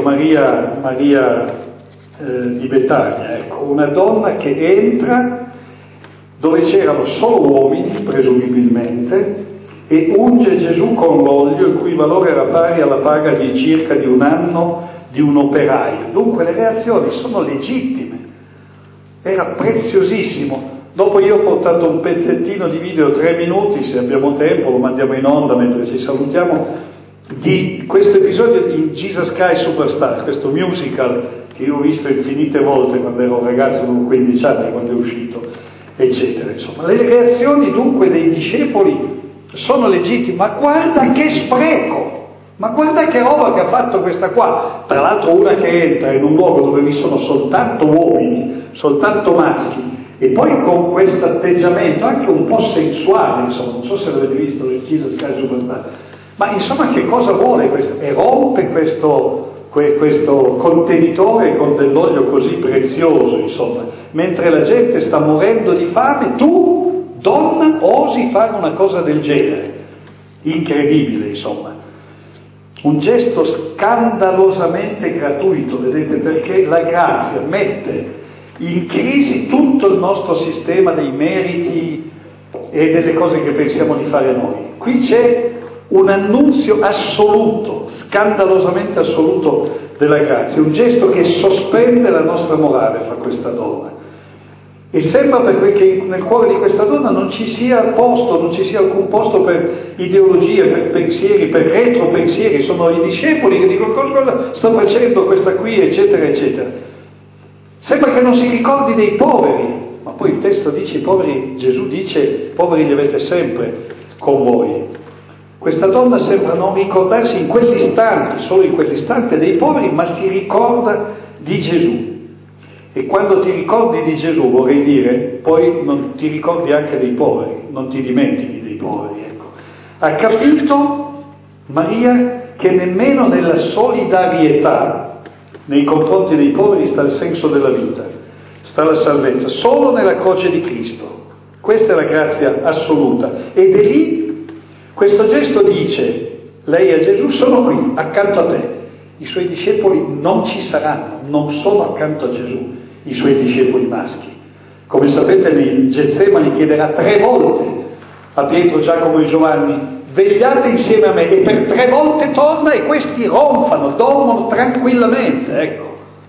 Maria di Betania, ecco, una donna che entra dove c'erano solo uomini, presumibilmente, e unge Gesù con l'olio, il cui valore era pari alla paga di circa di un anno di un operaio. Dunque le reazioni sono legittime, era preziosissimo. Dopo io ho portato un pezzettino di video, 3 minuti, se abbiamo tempo lo mandiamo in onda mentre ci salutiamo, di questo episodio di Jesus Christ Superstar, questo musical che io ho visto infinite volte quando ero ragazzo, avevo 15 anni quando è uscito, eccetera. Insomma, le reazioni dunque dei discepoli sono legittime, ma guarda che spreco, ma guarda che roba che ha fatto questa qua, tra l'altro una che entra in un luogo dove vi sono soltanto uomini, soltanto maschi, e poi con questo atteggiamento anche un po' sensuale, insomma, non so se l'avete visto nel Jesus Christ Superstar, ma insomma che cosa vuole questo? E rompe questo contenitore con dell'olio così prezioso, insomma, mentre la gente sta morendo di fame, tu, donna, osi fare una cosa del genere. Incredibile, insomma. Un gesto scandalosamente gratuito, vedete, perché la grazia mette in crisi tutto il nostro sistema dei meriti e delle cose che pensiamo di fare noi. Qui c'è un annunzio assoluto, scandalosamente assoluto della grazia, un gesto che sospende la nostra morale, fa questa donna. E sembra che nel cuore di questa donna non ci sia posto, non ci sia alcun posto per ideologie, per pensieri, per retropensieri. Sono i discepoli che dicono cosa sta facendo questa qui, eccetera, eccetera. Sembra che non si ricordi dei poveri, ma poi il testo dice, i poveri, Gesù dice, poveri li avete sempre con voi. Questa donna sembra non ricordarsi in quell'istante, solo in quell'istante dei poveri, ma si ricorda di Gesù. E quando ti ricordi di Gesù, vorrei dire, poi non ti ricordi anche dei poveri, non ti dimentichi dei poveri, ecco. Ha capito Maria che nemmeno nella solidarietà nei confronti dei poveri sta il senso della vita, sta la salvezza, solo nella croce di Cristo. Questa è la grazia assoluta. Ed è lì, questo gesto dice, lei a Gesù, sono qui, accanto a te. I suoi discepoli non ci saranno, non sono accanto a Gesù, i suoi discepoli maschi. Come sapete, nei Getsemani chiederà 3 volte a Pietro, Giacomo e Giovanni, vegliate insieme a me, e per 3 volte torna e questi ronfano, dormono tranquillamente, ecco.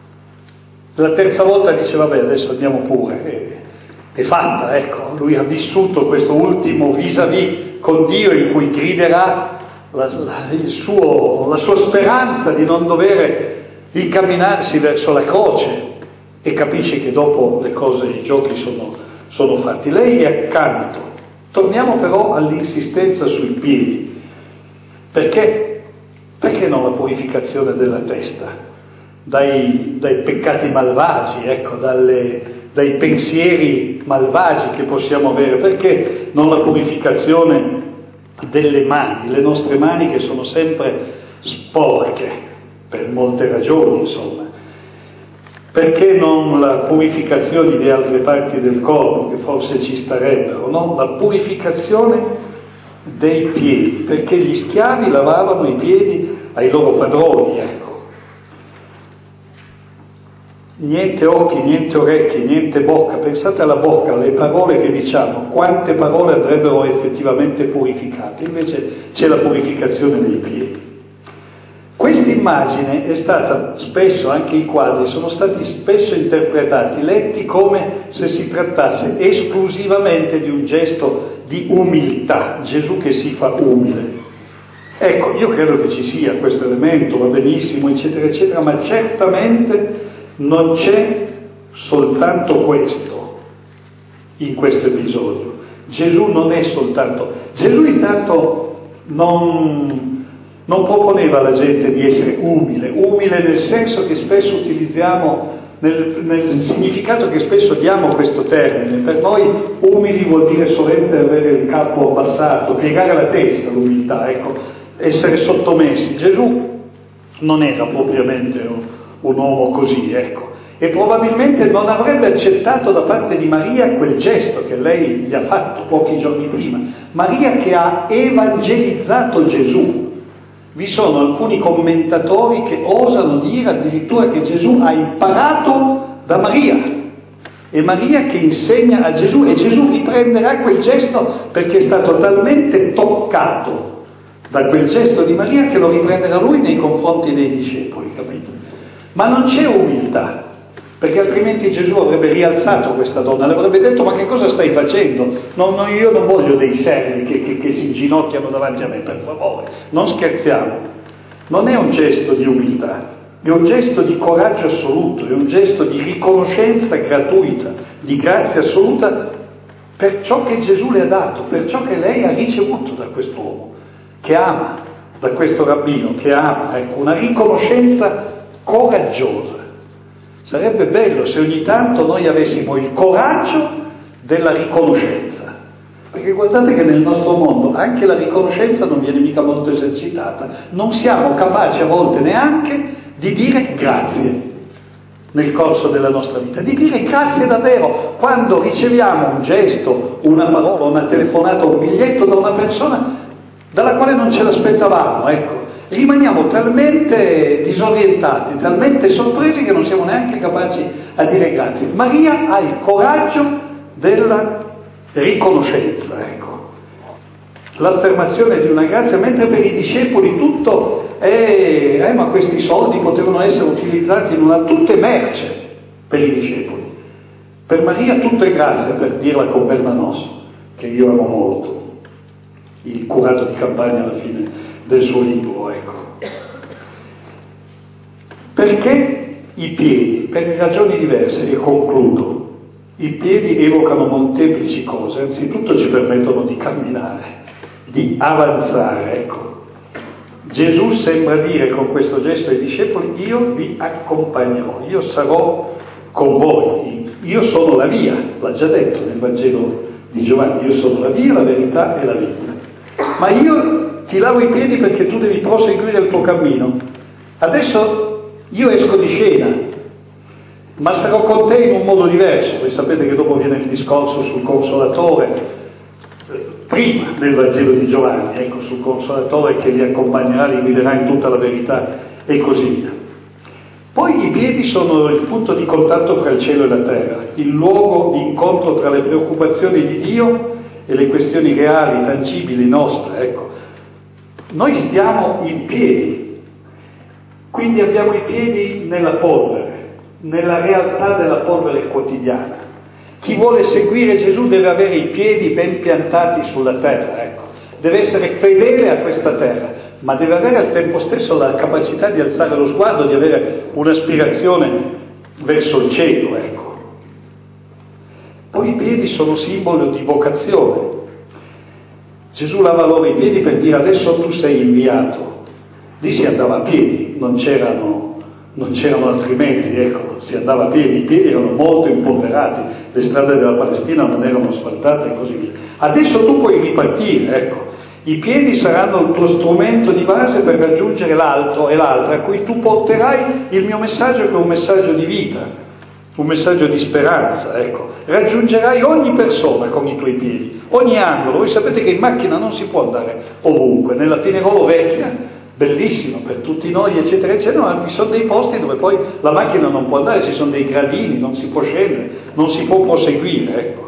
La terza volta dice, vabbè, adesso andiamo pure, è fatta, ecco. Lui ha vissuto questo ultimo vis-à-vis con Dio in cui griderà la sua speranza di non dover incamminarsi verso la croce, e capisce che dopo le cose, i giochi sono fatti. Lei è accanto. Torniamo però all'insistenza sui piedi. Perché non la purificazione della testa? Dai peccati malvagi, ecco, dai pensieri malvagi che possiamo avere. Perché non la purificazione delle mani, le nostre mani che sono sempre sporche, per molte ragioni, insomma. Perché non la purificazione di altre parti del corpo, che forse ci starebbero, no? La purificazione dei piedi, perché gli schiavi lavavano i piedi ai loro padroni, ecco. Niente occhi, niente orecchi, niente bocca. Pensate alla bocca, alle parole che diciamo, quante parole andrebbero effettivamente purificate. Invece c'è la purificazione dei piedi. Questa immagine è stata spesso, anche i quadri sono stati spesso interpretati, letti come se si trattasse esclusivamente di un gesto di umiltà, Gesù che si fa umile. Ecco, io credo che ci sia questo elemento, va benissimo, eccetera, eccetera, ma certamente non c'è soltanto questo in questo episodio. Gesù non è soltanto... Gesù intanto non proponeva alla gente di essere umile nel senso che spesso utilizziamo nel significato che spesso diamo a questo termine. Per noi umili vuol dire solamente avere il capo abbassato, piegare la testa, l'umiltà, ecco, essere sottomessi. Gesù non era propriamente un uomo così, ecco, e probabilmente non avrebbe accettato da parte di Maria quel gesto che lei gli ha fatto pochi giorni prima. Maria che ha evangelizzato Gesù. Vi sono alcuni commentatori che osano dire addirittura che Gesù ha imparato da Maria, e Maria che insegna a Gesù, e Gesù riprenderà quel gesto perché è stato talmente toccato da quel gesto di Maria che lo riprenderà lui nei confronti dei discepoli, capito? Ma non c'è umiltà, perché altrimenti Gesù avrebbe rialzato questa donna, le avrebbe detto: ma che cosa stai facendo? Io non voglio dei servi che si inginocchiano davanti a me, per favore, non scherziamo. Non è un gesto di umiltà, è un gesto di coraggio assoluto, è un gesto di riconoscenza gratuita, di grazia assoluta per ciò che Gesù le ha dato, per ciò che lei ha ricevuto da quest'uomo, che ama, da questo rabbino, che ama, ecco, una riconoscenza coraggiosa. Sarebbe bello se ogni tanto noi avessimo il coraggio della riconoscenza, perché guardate che nel nostro mondo anche la riconoscenza non viene mica molto esercitata, non siamo capaci a volte neanche di dire grazie nel corso della nostra vita, di dire grazie davvero quando riceviamo un gesto, una parola, una telefonata, un biglietto da una persona dalla quale non ce l'aspettavamo, ecco. Rimaniamo talmente disorientati, talmente sorpresi che non siamo neanche capaci a dire grazie. Maria ha il coraggio della riconoscenza, ecco, l'affermazione di una grazia, mentre per i discepoli tutto è ma questi soldi potevano essere utilizzati tutto è merce per i discepoli. Per Maria tutto è grazia, per dirla con Bernanos, che io amo molto, il curato di campagna alla fine del suo libro, ecco. Perché i piedi? Per ragioni diverse, e concludo. I piedi evocano molteplici cose, anzitutto ci permettono di camminare, di avanzare, ecco. Gesù sembra dire con questo gesto ai discepoli: io vi accompagnerò, io sarò con voi, io sono la via, l'ha già detto nel Vangelo di Giovanni, io sono la via, la verità e la vita. Ma io ti lavo i piedi perché tu devi proseguire il tuo cammino. Adesso io esco di scena, ma sarò con te in un modo diverso. Voi sapete che dopo viene il discorso sul Consolatore, prima nel Vangelo di Giovanni, ecco, sul Consolatore che li accompagnerà, li guiderà in tutta la verità e così via. Poi i piedi sono il punto di contatto fra il cielo e la terra, il luogo di incontro tra le preoccupazioni di Dio e le questioni reali, tangibili nostre, ecco. Noi stiamo in piedi, quindi abbiamo i piedi nella polvere, nella realtà della polvere quotidiana. Chi vuole seguire Gesù deve avere i piedi ben piantati sulla terra, ecco. Deve essere fedele a questa terra, ma deve avere al tempo stesso la capacità di alzare lo sguardo, di avere un'aspirazione verso il cielo, ecco. Poi i piedi sono simbolo di vocazione. Gesù lava loro i piedi per dire: adesso tu sei inviato. Lì si andava a piedi, non c'erano altri mezzi, ecco, si andava a piedi, i piedi erano molto impolverati, le strade della Palestina non erano asfaltate e così via. Adesso tu puoi ripartire, ecco, i piedi saranno il tuo strumento di base per raggiungere l'altro e l'altra, a cui tu porterai il mio messaggio, che è un messaggio di vita, un messaggio di speranza, ecco. Raggiungerai ogni persona con i tuoi piedi, ogni angolo. Voi sapete che in macchina non si può andare ovunque, nella Pinerolo vecchia, bellissimo per tutti noi, eccetera, eccetera, ma ci sono dei posti dove poi la macchina non può andare, ci sono dei gradini, non si può scendere, non si può proseguire, ecco.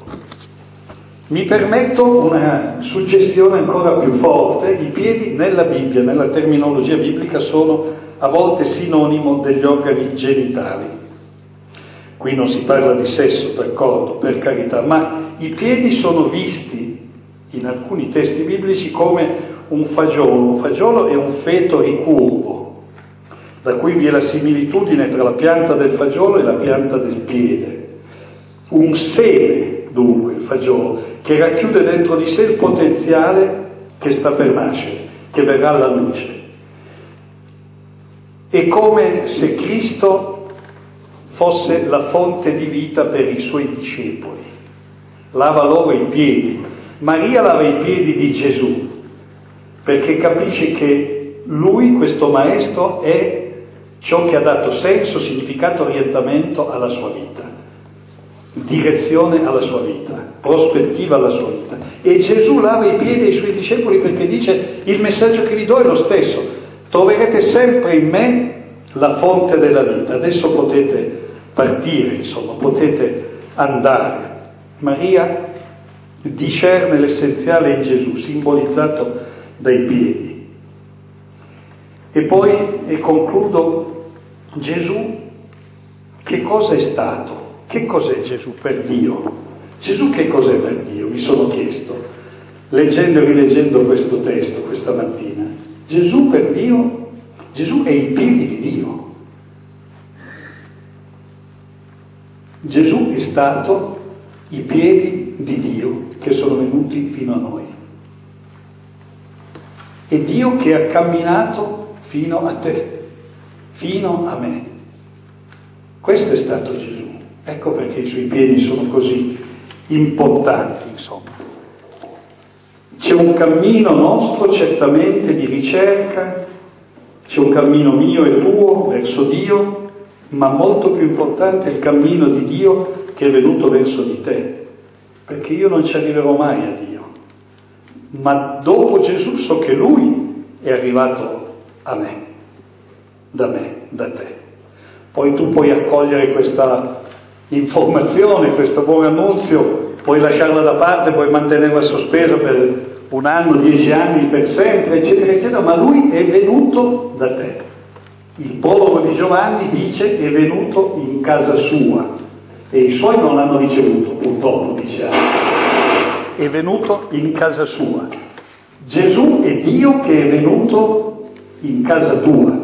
Mi permetto una suggestione ancora più forte: i piedi nella Bibbia, nella terminologia biblica, sono a volte sinonimo degli organi genitali. Qui non si parla di sesso, d'accordo, per carità, ma i piedi sono visti in alcuni testi biblici come un fagiolo è un feto ricurvo, da cui vi è la similitudine tra la pianta del fagiolo e la pianta del piede. Un seme, dunque, il fagiolo, che racchiude dentro di sé il potenziale che sta per nascere, che verrà alla luce. È come se Cristo fosse la fonte di vita per i suoi discepoli. Lava loro i piedi. Maria lava i piedi di Gesù, perché capisce che lui, questo maestro, è ciò che ha dato senso, significato, orientamento alla sua vita, direzione alla sua vita, prospettiva alla sua vita. E Gesù lava i piedi ai suoi discepoli perché dice: il messaggio che vi do è lo stesso, troverete sempre in me la fonte della vita, adesso potete partire, insomma, potete andare. Maria discerne l'essenziale in Gesù, simbolizzato dai piedi. E poi, e concludo, Gesù che cosa è stato? Che cos'è Gesù per Dio? Gesù che cos'è per Dio? Mi sono chiesto, leggendo e rileggendo questo testo questa mattina. Gesù per Dio, Gesù è i piedi di Dio. Gesù è stato i piedi di Dio che sono venuti fino a noi. È Dio che ha camminato fino a te, fino a me. Questo è stato Gesù. Ecco perché i suoi piedi sono così importanti, insomma. C'è un cammino nostro certamente di ricerca, c'è un cammino mio e tuo verso Dio, ma molto più importante è il cammino di Dio che è venuto verso di te, perché io non ci arriverò mai a Dio, ma dopo Gesù so che Lui è arrivato a me, da te. Poi tu puoi accogliere questa informazione, questo buon annunzio, puoi lasciarla da parte, puoi mantenerla sospesa per 1 anno, 10 anni, per sempre, eccetera, eccetera, ma Lui è venuto da te. Il prologo di Giovanni dice: è venuto in casa sua, e i suoi non l'hanno ricevuto, purtroppo, dice anche. È venuto in casa sua. Gesù è Dio che è venuto in casa tua.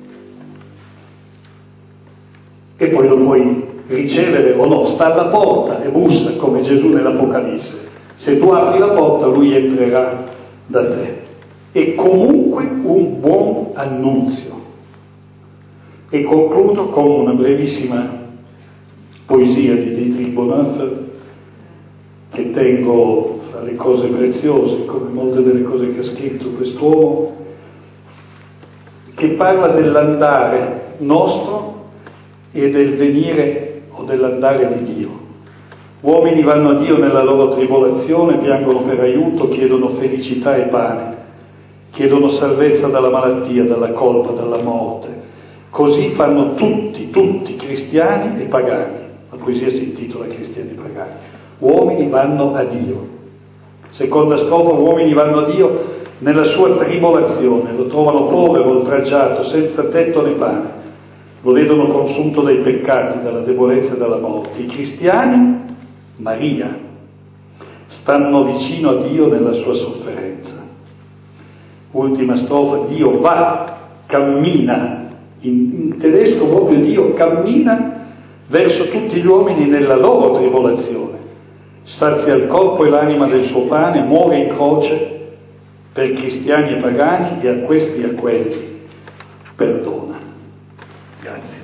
E poi lo puoi ricevere o no, sta alla porta e bussa come Gesù nell'Apocalisse. Se tu apri la porta, Lui entrerà da te. È comunque un buon annunzio. E concludo con una brevissima poesia di Dietrich Bonhoeffer, che tengo fra le cose preziose, come molte delle cose che ha scritto quest'uomo, che parla dell'andare nostro e del venire o dell'andare di Dio. Uomini vanno a Dio nella loro tribolazione, piangono per aiuto, chiedono felicità e pane, chiedono salvezza dalla malattia, dalla colpa, dalla morte. Così fanno tutti, cristiani e pagani. La poesia si intitola Cristiani e pagani. Uomini vanno a Dio. Seconda strofa: uomini vanno a Dio nella sua tribolazione, lo trovano povero, oltraggiato, senza tetto né pane, lo vedono consunto dai peccati, dalla debolezza e dalla morte. I cristiani, Maria, stanno vicino a Dio nella sua sofferenza. Ultima strofa: Dio va, cammina, in tedesco proprio Dio cammina verso tutti gli uomini nella loro tribolazione, sazia il corpo e l'anima del suo pane, muore in croce per cristiani e pagani, e a questi e a quelli perdona. Grazie.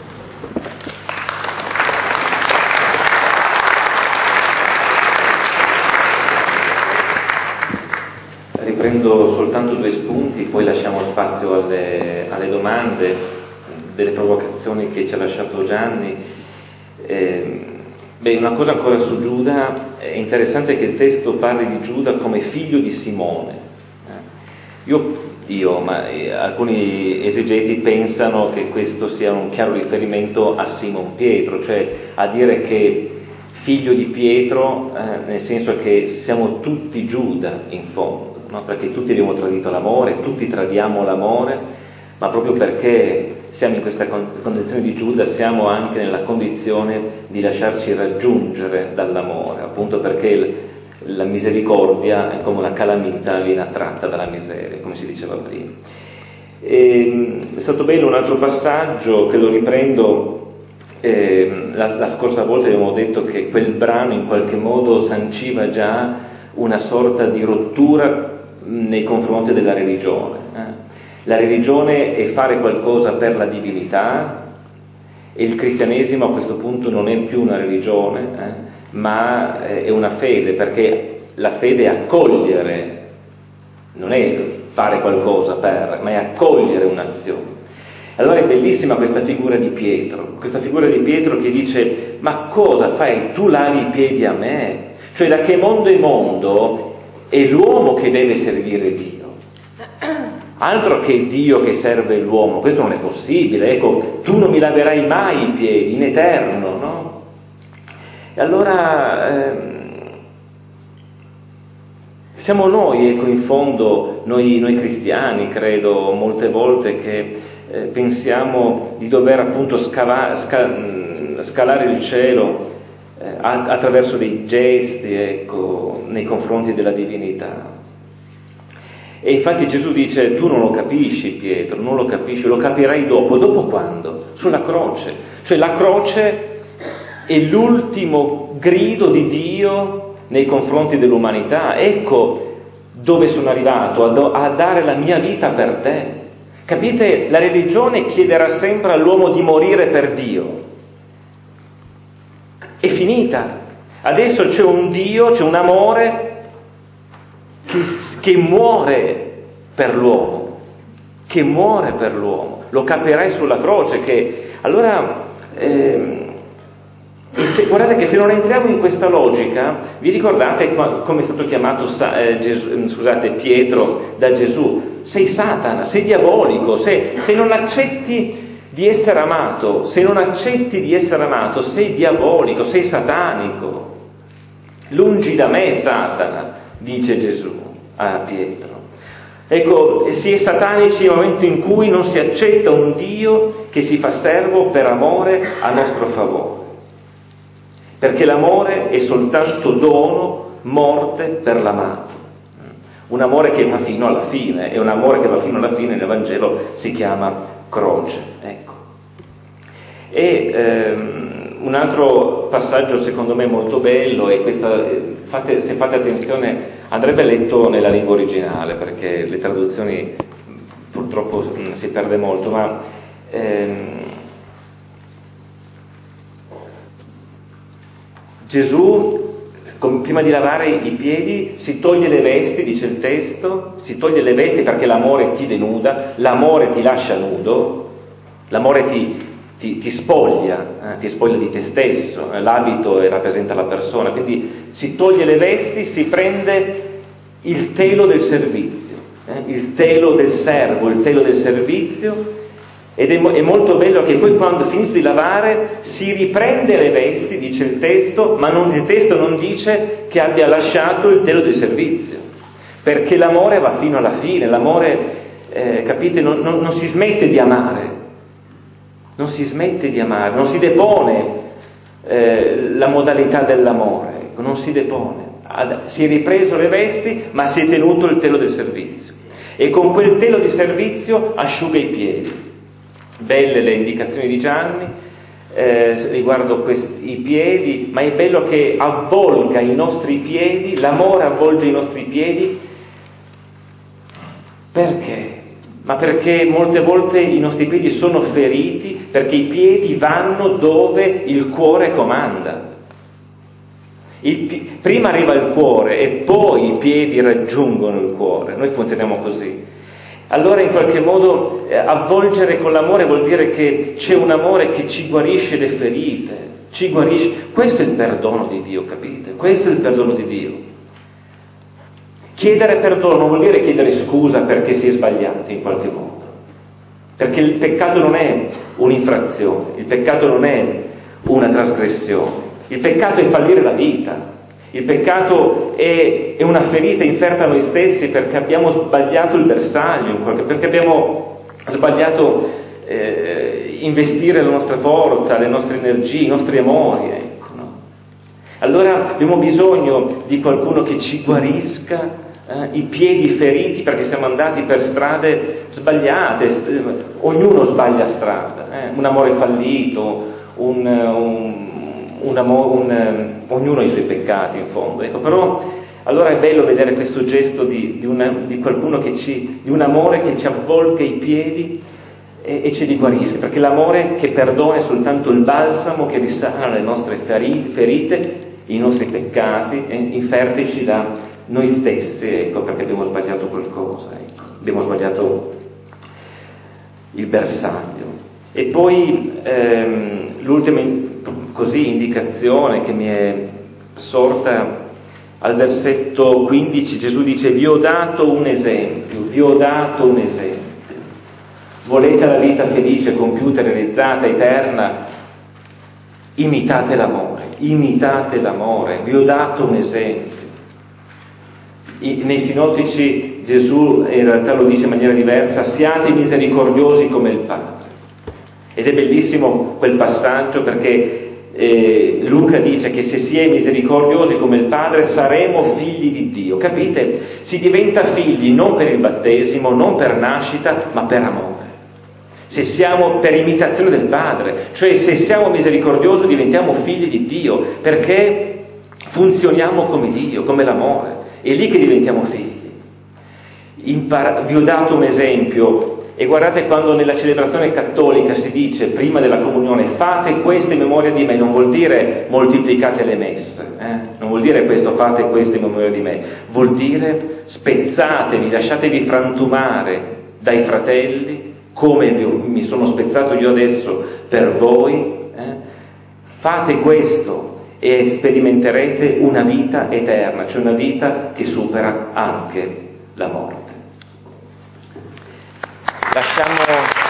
Riprendo soltanto 2 spunti, poi lasciamo spazio alle domande, delle provocazioni che ci ha lasciato Gianni. Una cosa ancora su Giuda: è interessante che il testo parli di Giuda come figlio di Simone. Ma alcuni esegeti pensano che questo sia un chiaro riferimento a Simon Pietro, cioè a dire che figlio di Pietro, nel senso che siamo tutti Giuda in fondo, no? Perché tutti abbiamo tradito l'amore, tutti tradiamo l'amore, ma proprio perché siamo in questa condizione di Giuda siamo anche nella condizione di lasciarci raggiungere dall'amore, appunto perché la misericordia è come una calamita, viene attratta dalla miseria, come si diceva prima. È stato bello un altro passaggio che lo riprendo. La scorsa volta abbiamo detto che quel brano in qualche modo sanciva già una sorta di rottura nei confronti della religione. La religione è fare qualcosa per la divinità, E il cristianesimo a questo punto non è più una religione, ma è una fede, perché la fede è accogliere, non è fare qualcosa ma è accogliere un'azione. Allora è bellissima questa figura di Pietro che dice: ma cosa fai? Tu lavi i piedi a me? Cioè, da che mondo è mondo è l'uomo che deve servire Dio. Altro che Dio che serve l'uomo, questo non è possibile. Ecco, tu non mi laverai mai i piedi in eterno, no? E allora siamo noi, ecco, in fondo, noi cristiani, credo, molte volte che pensiamo di dover appunto scalare il cielo attraverso dei gesti, ecco, nei confronti della divinità. E infatti Gesù dice: tu non lo capisci, Pietro, non lo capisci, lo capirai dopo. Dopo quando? Sulla croce. Cioè la croce è l'ultimo grido di Dio nei confronti dell'umanità. Ecco dove sono arrivato, a dare la mia vita per te. Capite? La religione chiederà sempre all'uomo di morire per Dio. È finita. Adesso c'è un Dio, c'è un amore che muore per l'uomo, lo capirai sulla croce. Allora guardate che se non entriamo in questa logica, vi ricordate come è stato chiamato Pietro da Gesù? Sei Satana, sei diabolico, se non accetti di essere amato, sei diabolico, sei satanico. Lungi da me, Satana, dice Gesù a Pietro. Ecco, si è satanici nel momento in cui non si accetta un Dio che si fa servo per amore a nostro favore, perché l'amore è soltanto dono, morte per l'amato, un amore che va fino alla fine, e un amore che va fino alla fine nel Vangelo si chiama croce, ecco. E un altro passaggio secondo me molto bello è questa, se fate attenzione, andrebbe letto nella lingua originale, perché le traduzioni purtroppo si perde molto, ma Gesù, prima di lavare i piedi, si toglie le vesti, dice il testo, si toglie le vesti perché l'amore ti denuda, l'amore ti lascia nudo, l'amore ti spoglia di te stesso, l'abito rappresenta la persona, quindi si toglie le vesti, si prende il telo del servizio, il telo del servo, il telo del servizio, ed è molto bello che poi quando finito di lavare si riprende le vesti, dice il testo, ma il testo non dice che abbia lasciato il telo del servizio, perché l'amore va fino alla fine, l'amore, capite, non si smette di amare. Non si smette di amare, non si depone la modalità dell'amore, non si depone. Si è ripreso le vesti, ma si è tenuto il telo del servizio. E con quel telo di servizio asciuga i piedi. Belle le indicazioni di Gianni riguardo i piedi, ma è bello che avvolga i nostri piedi, l'amore avvolge i nostri piedi. Perché? Ma perché molte volte i nostri piedi sono feriti, perché i piedi vanno dove il cuore comanda. Prima arriva il cuore e poi i piedi raggiungono il cuore. Noi funzioniamo così. Allora in qualche modo avvolgere con l'amore vuol dire che c'è un amore che ci guarisce le ferite, ci guarisce. Questo è il perdono di Dio, capite? Questo è il perdono di Dio. Chiedere perdono non vuol dire chiedere scusa perché si è sbagliati in qualche modo, perché il peccato non è un'infrazione, il peccato non è una trasgressione, il peccato è fallire la vita, il peccato è una ferita inferta a noi stessi perché abbiamo sbagliato il bersaglio, perché abbiamo sbagliato investire la nostra forza, le nostre energie, i nostri amori, ecco, no? Allora abbiamo bisogno di qualcuno che ci guarisca i piedi feriti, perché siamo andati per strade sbagliate, ognuno sbaglia strada, un amore fallito, ognuno ha i suoi peccati in fondo, ecco. Però allora è bello vedere questo gesto di qualcuno di un amore che ci avvolga i piedi e ce li guarisca, perché l'amore che perdona è soltanto il balsamo che risana le nostre ferite, i nostri peccati, infertici da noi stessi, ecco perché abbiamo sbagliato qualcosa, ecco. Abbiamo sbagliato il bersaglio. E poi l'ultima indicazione che mi è sorta al versetto 15, Gesù dice: vi ho dato un esempio. Volete la vita felice, compiuta, realizzata, eterna? Imitate l'amore, vi ho dato un esempio. Nei sinottici Gesù in realtà lo dice in maniera diversa: siate misericordiosi come il Padre. Ed è bellissimo quel passaggio, perché Luca dice che se si è misericordiosi come il Padre saremo figli di Dio. Capite? Si diventa figli non per il battesimo, non per nascita, ma per amore. Se siamo per imitazione del Padre, cioè se siamo misericordiosi diventiamo figli di Dio, perché funzioniamo come Dio, come l'amore. È lì che diventiamo figli. Vi ho dato un esempio, e guardate quando nella celebrazione cattolica si dice prima della comunione: fate questo in memoria di me, non vuol dire moltiplicate le messe, non vuol dire questo, fate questo in memoria di me, vuol dire spezzatevi, lasciatevi frantumare dai fratelli come mi sono spezzato io adesso per voi, fate questo e sperimenterete una vita eterna, cioè una vita che supera anche la morte. Lasciamo